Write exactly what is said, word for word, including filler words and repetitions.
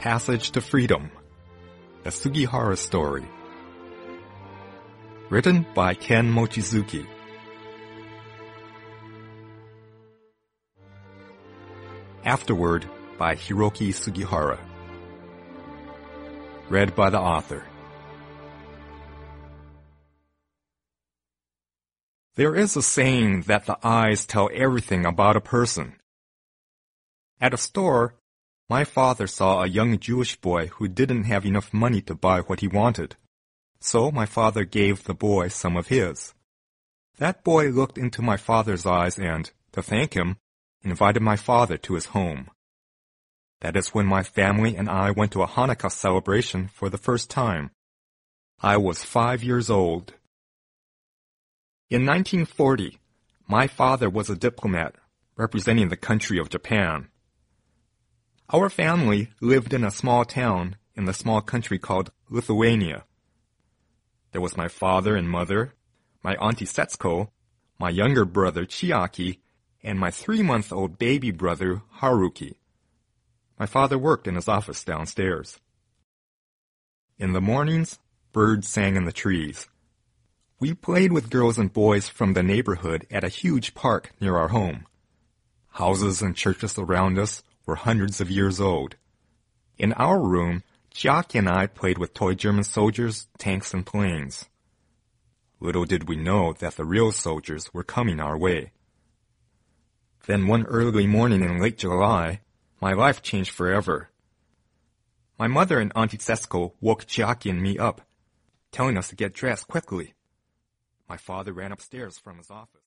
Passage to Freedom, a Sugihara story. Written by Ken Mochizuki. Afterward by Hiroki Sugihara. Read by the author. There is a saying that the eyes tell everything about a person. At a store, my father saw a young Jewish boy who didn't have enough money to buy what he wanted. So my father gave the boy some of his. That boy looked into my father's eyes and, to thank him, invited my father to his home. That is when my family and I went to a Hanukkah celebration for the first time. I was five years old. In nineteen forty, my father was a diplomat representing the country of Japan. Our family lived in a small town in the small country called Lithuania. There was my father and mother, my auntie Setsuko, my younger brother Chiaki, and my three-month-old baby brother Haruki. My father worked in his office downstairs. In the mornings, birds sang in the trees. We played with girls and boys from the neighborhood at a huge park near our home. Houses and churches around us were hundreds of years old. In our room, Chiaki and I played with toy German soldiers, tanks, and planes. Little did we know that the real soldiers were coming our way. Then one early morning in late July, my life changed forever. My mother and Auntie Setsuko woke Chiaki and me up, telling us to get dressed quickly. My father ran upstairs from his office.